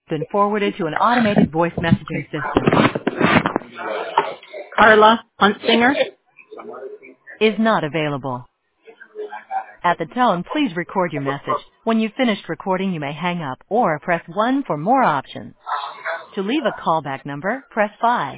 Been forwarded to an automated voice messaging system. Carla Huntsinger. Is not available. At the tone, please record your message. When you've finished recording, you may hang up or press 1 for more options. To leave a callback number, press 5.